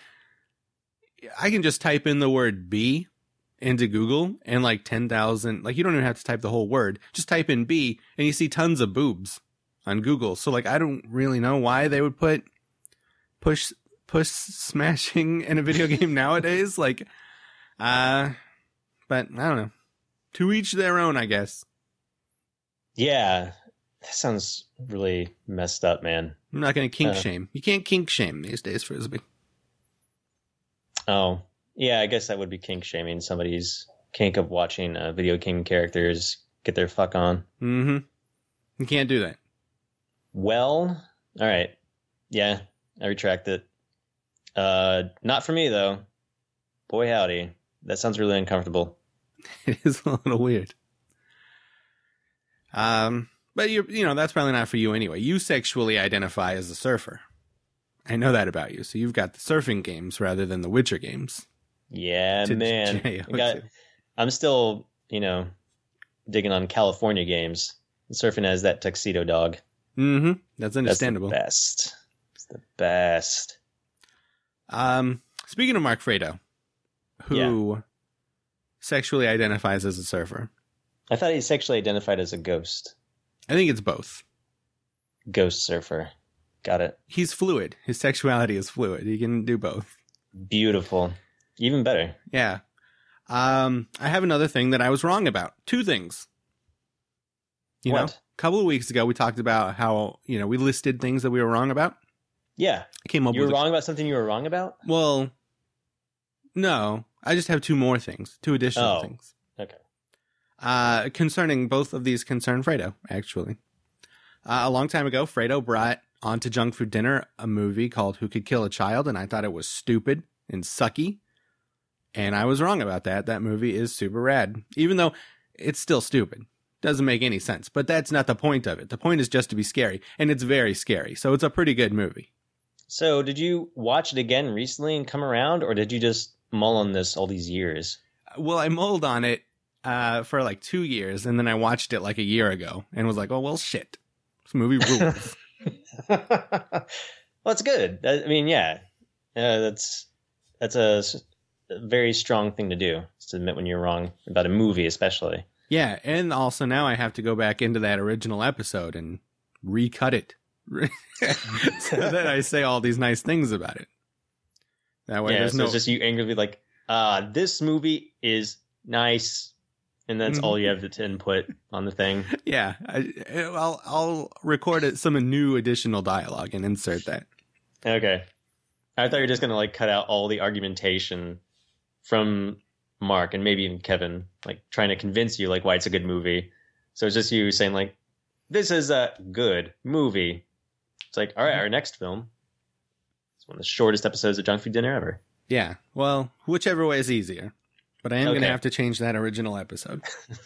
I can just type in the word B into Google, and, like, 10,000, like, you don't even have to type the whole word, just type in B, and you see tons of boobs on Google. So, like, I don't really know why they would put puss smashing in a video game nowadays. Like, but I don't know. To each their own, I guess. Yeah, that sounds really messed up, man. I'm not going to kink shame. You can't kink shame these days, Frisbee. Oh, yeah, I guess that would be kink shaming somebody's kink of watching video game characters get their fuck on. Mm-hmm. You can't do that. Well, all right. Yeah, I retract it. Not for me, though. Boy, howdy. That sounds really uncomfortable. It is a little weird. But you know, that's probably not for you anyway. You sexually identify as a surfer. I know that about you. So you've got the surfing games rather than the Witcher games. Yeah, man. I'm still, you know, digging on California games. Surfing as that tuxedo dog. Mm-hmm. That's understandable. That's the best. Speaking of Mark Fredo, who sexually identifies as a surfer. I thought he sexually identified as a ghost. I think it's both. Ghost surfer. Got it. He's fluid. His sexuality is fluid. He can do both. Beautiful. Even better. Yeah. I have another thing that I was wrong about. 2 things. You know, a couple of weeks ago, we talked about how, you know, we listed things that we were wrong about. Yeah. I came up you were wrong about something you were wrong about? Well, no. I just have 2 more things. 2 additional things. Okay. Concerning both of these concern Fredo, actually. A long time ago, Fredo brought onto Junk Food Dinner a movie called Who Could Kill a Child, and I thought it was stupid and sucky. And I was wrong about that. That movie is super rad, even though it's still stupid. Doesn't make any sense. But that's not the point of it. The point is just to be scary, and it's very scary. So it's a pretty good movie. So did you watch it again recently and come around, or did you just mull on this all these years? Well, I mulled on it for like 2 years, and then I watched it like a year ago and was like, oh, well, shit. This movie rules. Well, it's good. I mean, yeah. That's a very strong thing to do, is to admit when you're wrong about a movie, especially. Yeah, and also now I have to go back into that original episode and recut it so that I say all these nice things about it. That way, there's so no. it's just you angrily like, this movie is nice, and that's all you have to input on the thing. Yeah, I'll record some new additional dialogue and insert that. Okay, I thought you were just gonna like cut out all the argumentation from Mark and maybe even Kevin, like trying to convince you like why it's a good movie. So it's just you saying like, this is a good movie. It's like, all right, our next film. It's one of the shortest episodes of Junk Food Dinner ever. Yeah, well, whichever way is easier. But I am going to have to change that original episode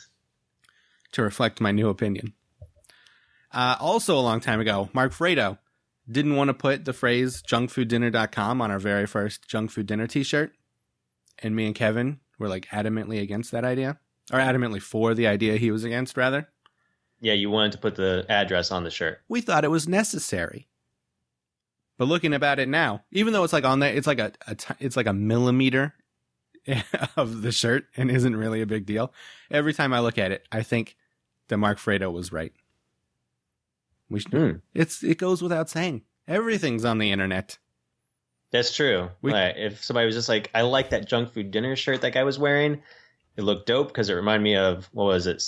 to reflect my new opinion. Also, a long time ago, Mark Fredo didn't want to put the phrase junkfooddinner.com on our very first Junk Food Dinner t-shirt. And me and Kevin were like adamantly against that idea. Or adamantly for the idea he was against, rather. Yeah, you wanted to put the address on the shirt. We thought it was necessary. But looking about it now, even though it's like on there, it's like it's like a millimeter of the shirt and isn't really a big deal. Every time I look at it, I think that Mark Fredo was right. We should, it goes without saying. Everything's on the internet. That's true. If somebody was just like, I like that Junk Food Dinner shirt that guy was wearing, it looked dope because it reminded me of, what was it?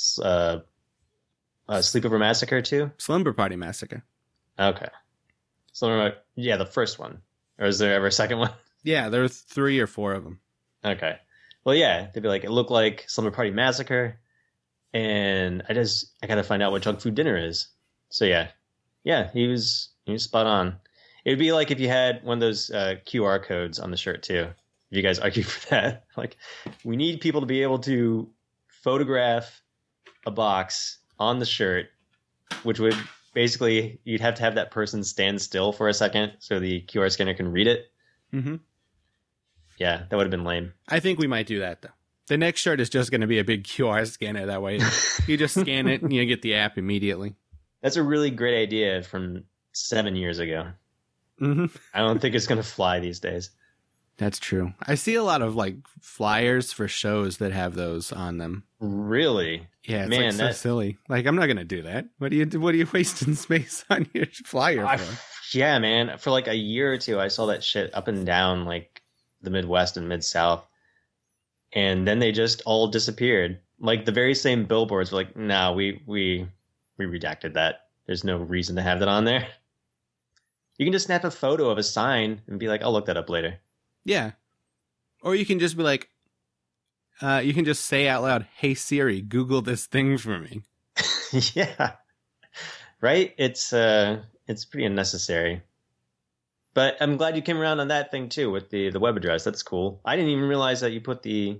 Sleepover Massacre 2? Slumber Party Massacre. Okay. Yeah, the first one. Or is there ever a second one? Yeah, there were 3 or 4 of them. Okay. Well, yeah, they'd be like, it looked like Slumber Party Massacre, and I gotta find out what Junk Food Dinner is. So yeah, he was spot on. It'd be like if you had one of those QR codes on the shirt too. If you guys argue for that, like, we need people to be able to photograph a box on the shirt, which would basically, you'd have to have that person stand still for a second so the QR scanner can read it. Mm-hmm. Yeah, that would have been lame. I think we might do that, though. The next shirt is just going to be a big QR scanner. That way, you just scan it and you get the app immediately. That's a really great idea from 7 years ago. Mm-hmm. I don't think it's going to fly these days. That's true. I see a lot of like flyers for shows that have those on them. Really? Yeah, it's like so silly. Like, I'm not going to do that. What are you wasting space on your flyer for? Yeah, man. For like a year or two, I saw that shit up and down like the Midwest and Mid-South. And then they just all disappeared. Like the very same billboards were like, nah, we redacted that. There's no reason to have that on there. You can just snap a photo of a sign and be like, I'll look that up later. Yeah. Or you can just be like, you can just say out loud, hey Siri, Google this thing for me. Yeah. Right? It's pretty unnecessary. But I'm glad you came around on that thing too with the web address. That's cool. I didn't even realize that you put the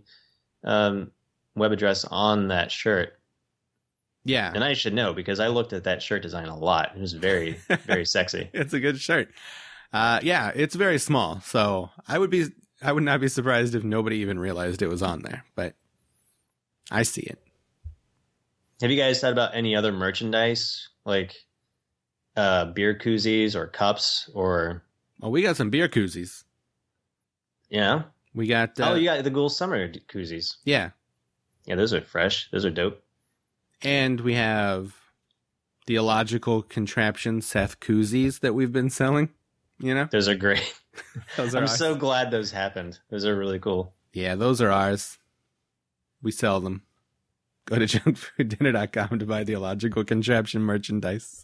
web address on that shirt. Yeah. And I should know because I looked at that shirt design a lot. It was very, very sexy. It's a good shirt. Yeah, it's very small. So I would not be surprised if nobody even realized it was on there, but I see it. Have you guys thought about any other merchandise like beer koozies or cups or? Oh, we got some beer koozies. Yeah. We got. You got the Ghoul Summer koozies. Yeah. Yeah, those are fresh. Those are dope. And we have the Illogical Contraption Seth koozies that we've been selling. You know? Those are great. I'm ours. So glad those happened. Those are really cool. Yeah, those are ours. We sell them. Go to junkfooddinner.com to buy the Illogical Contraption merchandise.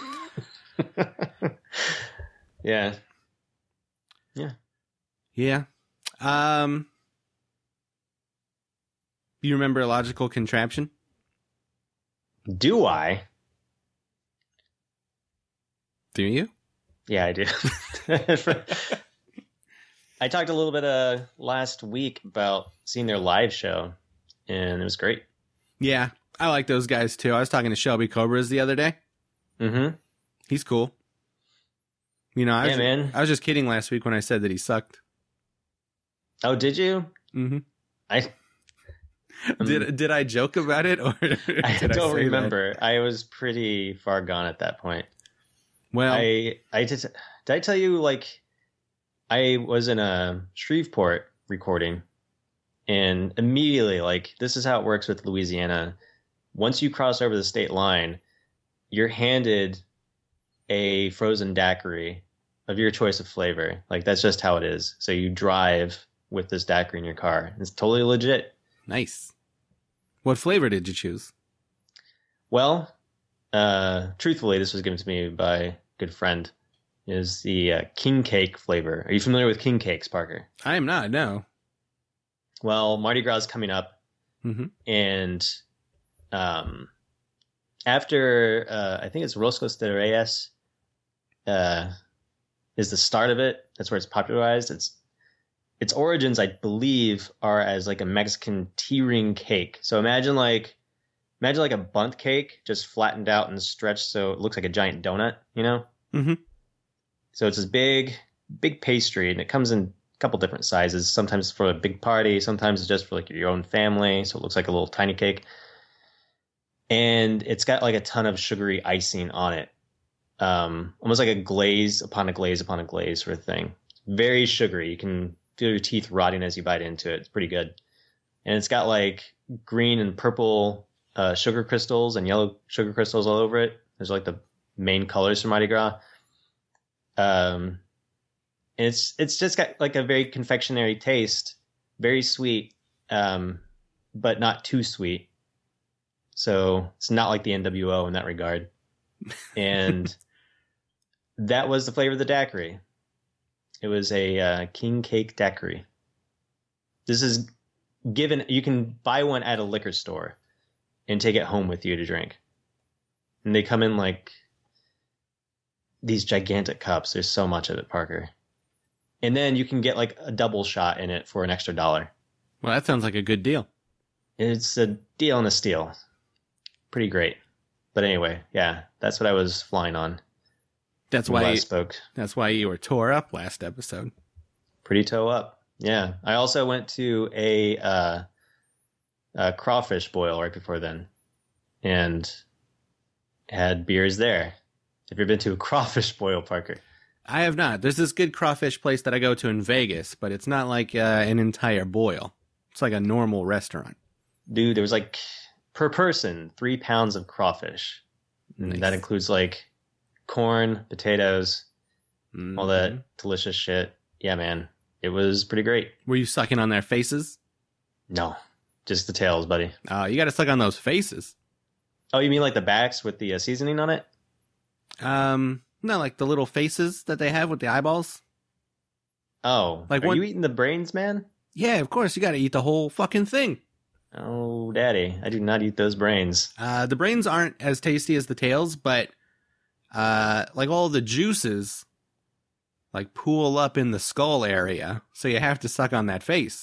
Yeah. Yeah. Yeah. You remember Illogical Contraption? Do I? Do you? Yeah, I do. I talked a little bit last week about seeing their live show, and it was great. Yeah, I like those guys too. I was talking to Shelby Cobras the other day. Mm-hmm. He's cool. You know, man. I was just kidding last week when I said that he sucked. Oh, did you? Mm-hmm. I did I joke about it, or I don't remember. That? I was pretty far gone at that point. Well, did I tell you, like, I was in a Shreveport recording, and immediately, like, this is how it works with Louisiana. Once you cross over the state line, you're handed a frozen daiquiri of your choice of flavor. Like, that's just how it is. So you drive with this daiquiri in your car. It's totally legit. Nice. What flavor did you choose? Well, truthfully, this was given to me by a good friend. It is the king cake flavor. Are you familiar with king cakes, Parker? I am not, no. Well, Mardi Gras is coming up. Mm-hmm. And after, I think it's Roscos de Reyes is the start of it. That's where it's popularized. Its origins, I believe, are as like a Mexican tea ring cake. So imagine like a bundt cake, just flattened out and stretched so it looks like a giant donut, you know? Mm-hmm. So it's this big pastry, and it comes in a couple different sizes. Sometimes for a big party, sometimes it's just for like your own family, so it looks like a little tiny cake. And it's got like a ton of sugary icing on it. Almost like a glaze upon a glaze upon a glaze sort of thing. Very sugary. You can feel your teeth rotting as you bite into it. It's pretty good. And it's got like green and purple sugar crystals and yellow sugar crystals all over it. There's like the main colors for Mardi Gras. And it's just got like a very confectionery taste, very sweet, but not too sweet. So it's not like the NWO in that regard. And that was the flavor of the daiquiri. It was a king cake daiquiri. This is given, you can buy one at a liquor store and take it home with you to drink. And they come in like these gigantic cups. There's so much of it, Parker. And then you can get like a double shot in it for an extra $1. Well, that sounds like a good deal. It's a deal and a steal. Pretty great. But anyway, yeah, that's what I was flying on. That's why you were tore up last episode. Pretty toe up. Yeah. I also went to a crawfish boil right before then and had beers there. Have you ever been to a crawfish boil, Parker? I have not. There's this good crawfish place that I go to in Vegas, but it's not like an entire boil. It's like a normal restaurant. Dude, there was like, per person, 3 pounds of crawfish. Nice. That includes like corn, potatoes, all that delicious shit. Yeah, man. It was pretty great. Were you sucking on their faces? No. Just the tails, buddy. You got to suck on those faces. Oh, you mean like the backs with the seasoning on it? No, like the little faces that they have with the eyeballs. Oh, like are you eating the brains, man? Yeah, of course. You got to eat the whole fucking thing. Oh, daddy, I do not eat those brains. The brains aren't as tasty as the tails, but like all the juices like pool up in the skull area, so you have to suck on that face.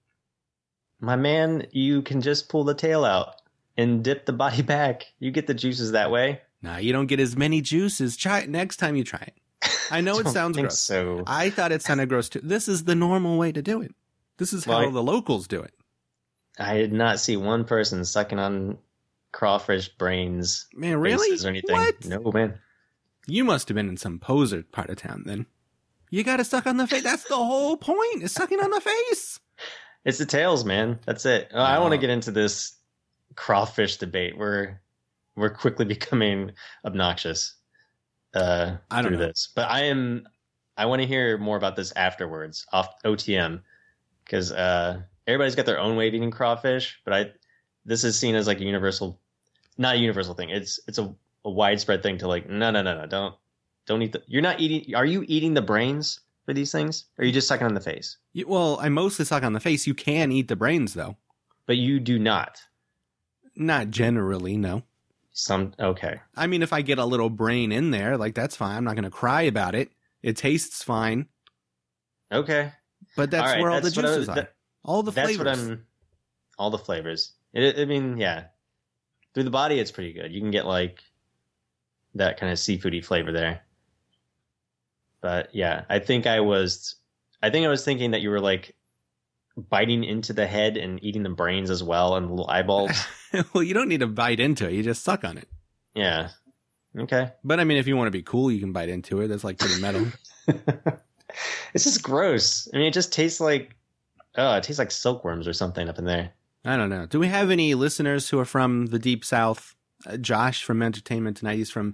My man, you can just pull the tail out and dip the body back. You get the juices that way. Nah, you don't get as many juices. Try it next time you try it. I know it sounds gross. So. I thought it sounded gross too. This is the normal way to do it. This is how the locals do it. I did not see one person sucking on crawfish brains. Man, really? Or anything. What? No, man. You must have been in some poser part of town then. You got to suck on the face. That's the whole point, is sucking on the face. It's the tails, man. That's it. I don't want to get into this crawfish debate. We're quickly becoming obnoxious through this. But I want to hear more about this afterwards, off OTM, because everybody's got their own way of eating crawfish, but this is seen as like a universal, not a universal thing. It's a widespread thing to like, no, don't eat you're not eating, are you eating the brains for these things? Or are you just sucking on the face? Well, I mostly suck on the face. You can eat the brains though. But you do not. Not generally, no. Okay. I mean, if I get a little brain in there, like that's fine. I'm not going to cry about it. It tastes fine. Okay. But that's where all the juices are. All the flavors. All the flavors. I mean, yeah. Through the body, it's pretty good. You can get like that kind of seafoody flavor there. But yeah, I think I was thinking that you were like biting into the head and eating the brains as well and the little eyeballs. Well, you don't need to bite into it. You just suck on it. Yeah. Okay. But I mean, if you want to be cool, you can bite into it. That's like pretty metal. It's just gross. I mean, it just tastes like, it tastes like silkworms or something up in there. I don't know. Do we have any listeners who are from the Deep South? Josh from Entertainment Tonight. He's from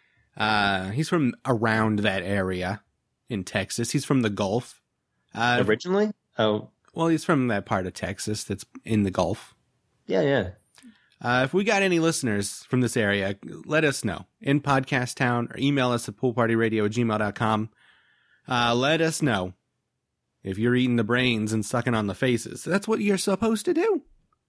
around that area in Texas. He's from the Gulf. Originally? Oh. Well, he's from that part of Texas that's in the Gulf. Yeah. If we got any listeners from this area, let us know in Podcast Town or email us at poolpartyradio@gmail.com. Let us know if you're eating the brains and sucking on the faces. That's what you're supposed to do.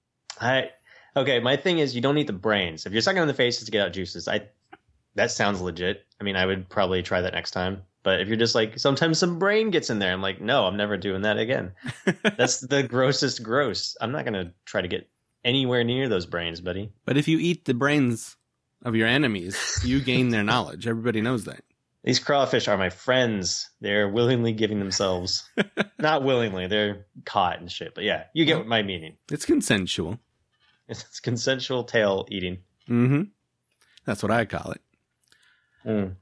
Okay, my thing is you don't eat the brains. If you're sucking on the faces to get out juices, that sounds legit. I mean, I would probably try that next time. But if you're just like, sometimes some brain gets in there, I'm like, no, I'm never doing that again. That's the grossest gross. I'm not going to try to get anywhere near those brains, buddy. But if you eat the brains of your enemies, you gain their knowledge. Everybody knows that. These crawfish are my friends. They're willingly giving themselves. Not willingly. They're caught and shit. But yeah, you get my meaning. It's consensual. It's consensual tail eating. Mm-hmm. That's what I call it.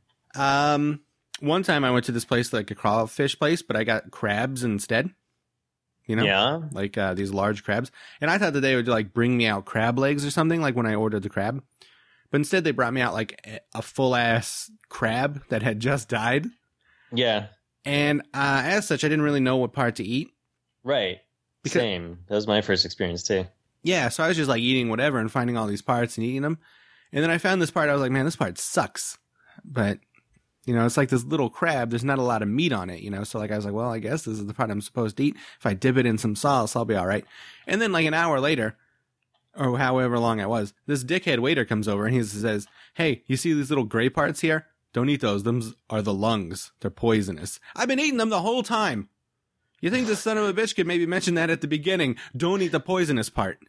One time I went to this place, like a crawfish place, but I got crabs instead. You know? Yeah. Like these large crabs. And I thought that they would like bring me out crab legs or something, like when I ordered the crab. But instead they brought me out like a full-ass crab that had just died. Yeah. And as such, I didn't really know what part to eat. Right. Same. That was my first experience too. Yeah, so I was just like eating whatever and finding all these parts and eating them. And then I found this part. I was like, man, this part sucks. But, you know, it's like this little crab. There's not a lot of meat on it, you know. So like I was like, well, I guess this is the part I'm supposed to eat. If I dip it in some sauce, I'll be all right. And then like an hour later, or however long it was, this dickhead waiter comes over and he says, hey, you see these little gray parts here? Don't eat those. Them are the lungs. They're poisonous. I've been eating them the whole time. You think this son of a bitch could maybe mention that at the beginning? Don't eat the poisonous part.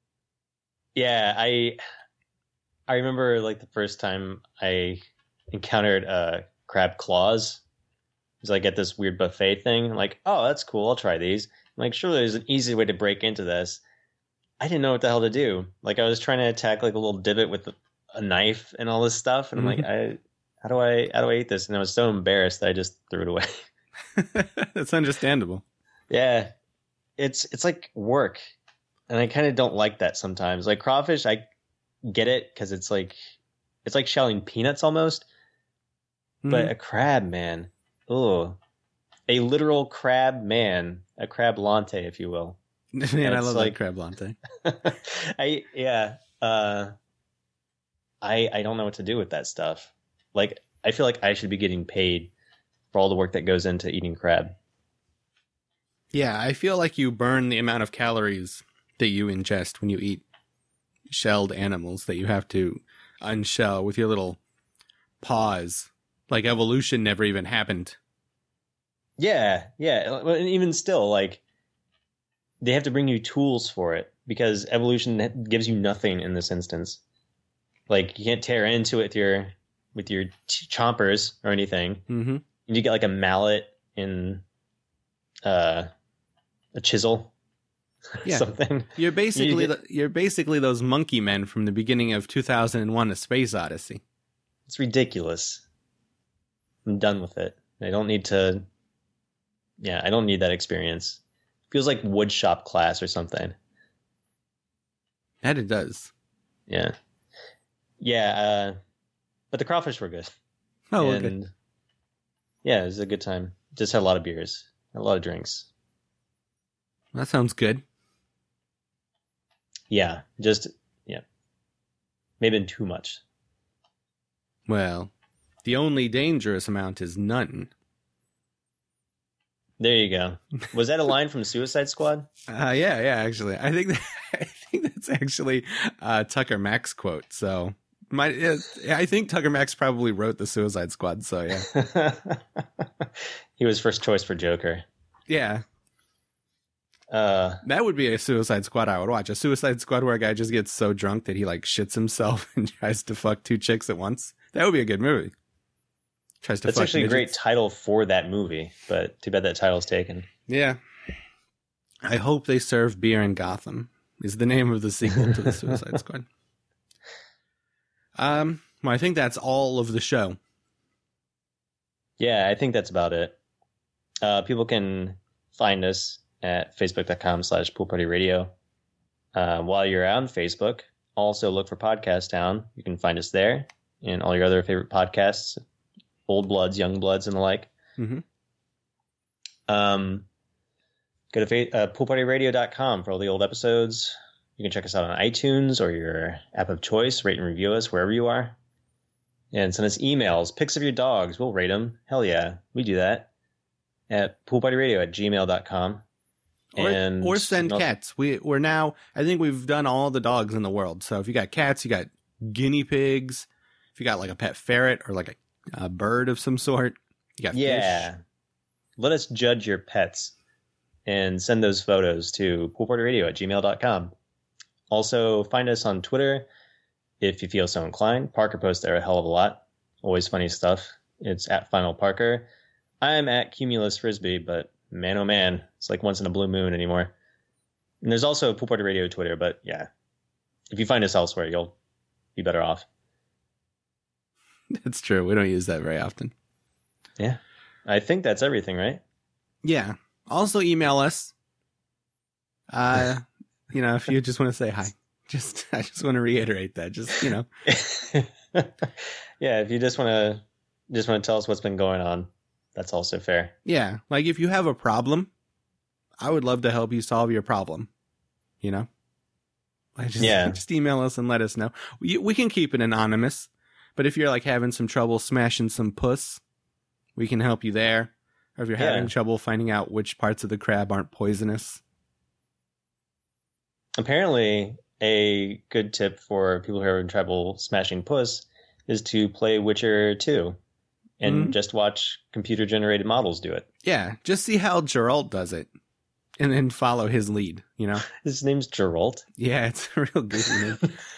Yeah, I remember like the first time I encountered crab claws. It's like at this weird buffet thing. I'm like, oh, that's cool. I'll try these. I'm like, surely there's an easy way to break into this. I didn't know what the hell to do. Like I was trying to attack like a little divot with a knife and all this stuff, and I'm like, how do I eat this? And I was so embarrassed that I just threw it away. That's understandable. Yeah, it's like work, and I kind of don't like that sometimes. Like crawfish, I get it because it's like shelling peanuts almost. But a crab, man, a literal crab man, a crab lante, if you will. Man, I love like, that crab lante. I don't know what to do with that stuff. Like, I feel like I should be getting paid for all the work that goes into eating crab. Yeah, I feel like you burn the amount of calories that you ingest when you eat shelled animals that you have to unshell with your little paws. Like evolution never even happened. Yeah. And even still, like, they have to bring you tools for it because evolution gives you nothing in this instance. Like, you can't tear into it with your chompers or anything. Mm-hmm. You get like a mallet and a chisel. Yeah. Something. You're basically those monkey men from the beginning of 2001: A Space Odyssey. It's ridiculous. I'm done with it. I don't need to. Yeah, I don't need that experience. Feels like wood shop class or something. That it does. Yeah. But the crawfish were good. Oh, okay. Yeah, it was a good time. Just had a lot of beers, a lot of drinks. That sounds good. Yeah, maybe too much. Well, the only dangerous amount is none. There you go. Was that a line from Suicide Squad? Yeah, actually. I think that's actually Tucker Max quote. So I think Tucker Max probably wrote the Suicide Squad, so yeah. He was first choice for Joker. Yeah. That would be a Suicide Squad I would watch. A Suicide Squad where a guy just gets so drunk that he like shits himself and tries to fuck 2 chicks at once. That would be a good movie. That's actually midgets. A great title for that movie, but too bad that title's taken. Yeah. I hope they serve beer in Gotham is the name of the sequel to the Suicide Squad. Well, I think that's all of the show. Yeah, I think that's about it. People can find us at facebook.com/poolpartyradio. While you're on Facebook, also look for Podcast Town. You can find us there and all your other favorite podcasts, Old Bloods, Young Bloods, and the like. Mm-hmm. Go to poolpartyradio.com for all the old episodes. You can check us out on iTunes or your app of choice. Rate and review us wherever you are. And send us emails, pics of your dogs. We'll rate them. Hell yeah, we do that. At poolpartyradio@gmail.com. Or send cats. We're now, I think we've done all the dogs in the world. So if you got cats, you got guinea pigs. If you got like a pet ferret or like a bird of some sort, you got fish. Let us judge your pets and send those photos to poolpartyradio@gmail.com. Also, find us on Twitter if you feel so inclined. Parker posts there a hell of a lot. Always funny stuff. It's at Final Parker. I'm at Cumulus Frisbee, but man, oh man, it's like once in a blue moon anymore. And there's also Pool Party Radio Twitter, but yeah, if you find us elsewhere, you'll be better off. That's true. We don't use that very often. Yeah. I think that's everything, right? Yeah. Also email us. If you just want to say hi. I just want to reiterate that. Yeah, if you just want to tell us what's been going on, that's also fair. Yeah. Like if you have a problem, I would love to help you solve your problem. Just email us and let us know. We can keep it anonymous, but if you're like having some trouble smashing some puss, we can help you there. Or if you're having trouble finding out which parts of the crab aren't poisonous. Apparently, a good tip for people who are having trouble smashing puss is to play Witcher 2 and just watch computer-generated models do it. Yeah, just see how Geralt does it and then follow his lead, His name's Geralt? Yeah, it's a real goofy name.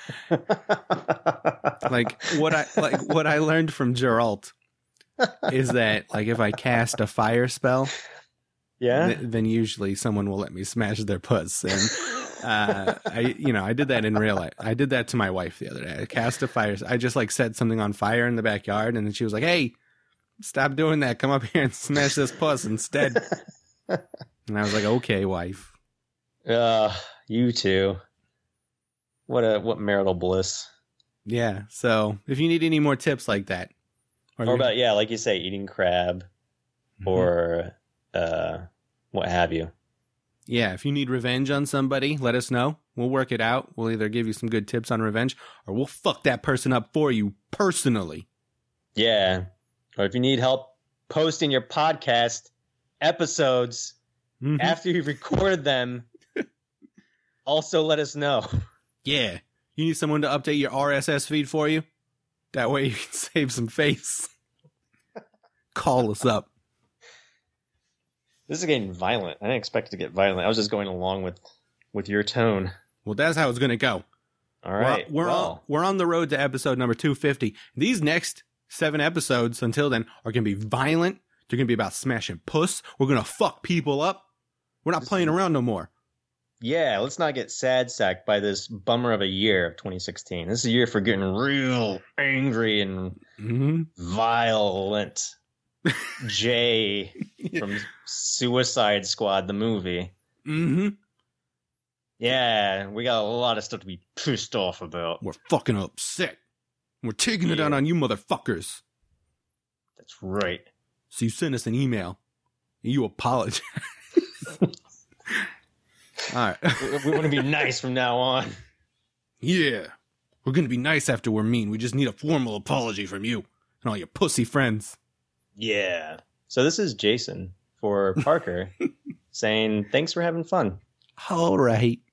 What I learned from Geralt is that like if I cast a fire spell, then usually someone will let me smash their puss. And I did that in real life. I did that to my wife the other day. I cast a fire. I just like set something on fire in the backyard, and then she was like, "Hey, stop doing that. Come up here and smash this puss instead." And I was like, "Okay, wife." You too. What marital bliss. Yeah. So if you need any more tips like that, or about like you say, eating crab, or what have you. Yeah, if you need revenge on somebody, let us know. We'll work it out. We'll either give you some good tips on revenge, or we'll fuck that person up for you personally. Yeah. Or if you need help posting your podcast episodes after you record them, also let us know. Yeah. You need someone to update your RSS feed for you? That way you can save some face. Call us up. This is getting violent. I didn't expect it to get violent. I was just going along with your tone. Well, that's how it's going to go. All right. We're on the road to episode number 250. These next 7 episodes until then are going to be violent. They're going to be about smashing puss. We're going to fuck people up. We're not playing around no more. Yeah, let's not get sad sacked by this bummer of a year of 2016. This is a year for getting real angry and violent. Jay from Suicide Squad, the movie. Yeah, we got a lot of stuff to be pissed off about. We're fucking upset. We're taking it out on you motherfuckers. That's right. So you send us an email. And you apologize. All right. We want to be nice from now on. Yeah. We're going to be nice after we're mean. We just need a formal apology from you and all your pussy friends. Yeah. So this is Jason for Parker saying thanks for having fun. All right.